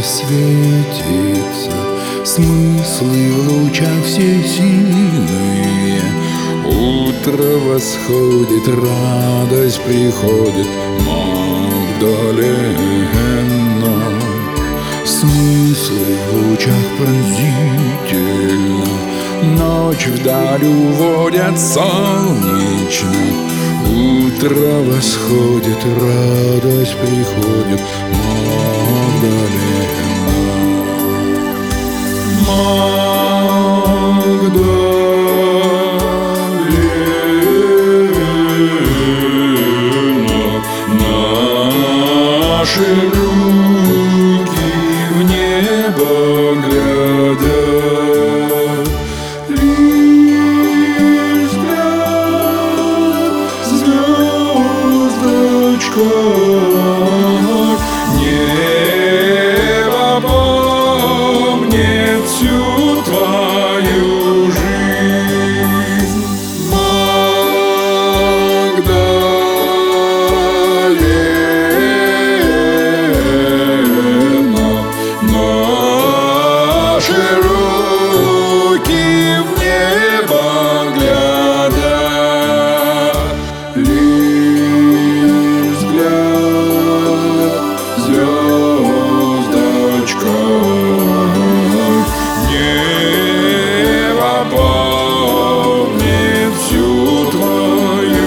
светится, смыслы в лучах все сильные. Утро восходит, радость приходит, Магдалена. Смыслы в лучах пронзительно, ночь вдаль уводят солнечно. Утро восходит, радость приходит, Магдалена. Магдалена, наши руки в небо глядят, лишь взгляд звездочкой. Небо помнит всю твою жизнь, Магдалена. Наши руки в небо глядят, лишь взгляд звездочкой. Небо помнит всю твою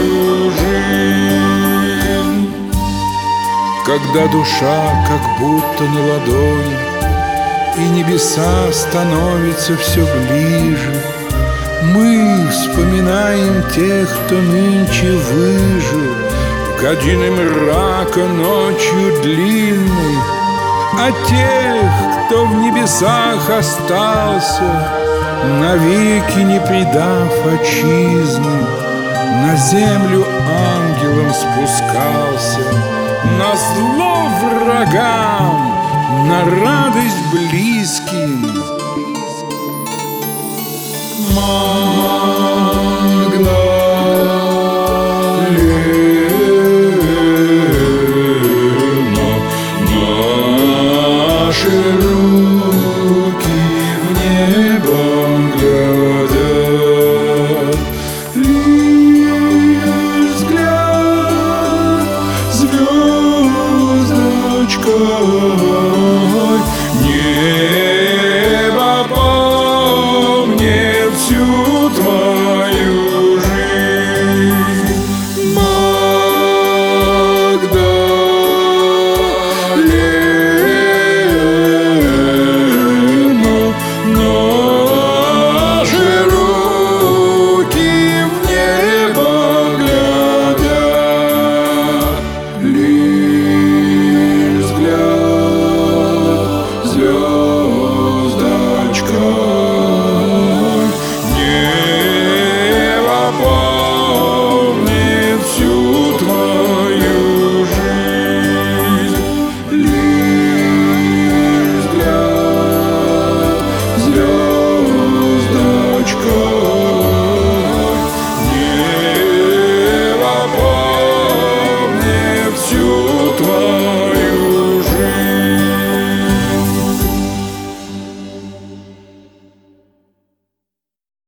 жизнь. Когда душа как будто на ладони, и небеса становятся все ближе, мы вспоминаем тех, кто нынче выжил в годины мрака ночью длинной, а тех, кто в небесах остался, навеки не предав отчизны, на землю ангелом спускался, назло врагам, на радость близким. Магдалена, наши руки в небо глядят, лишь взгляд звездочкой. Небо помнит всю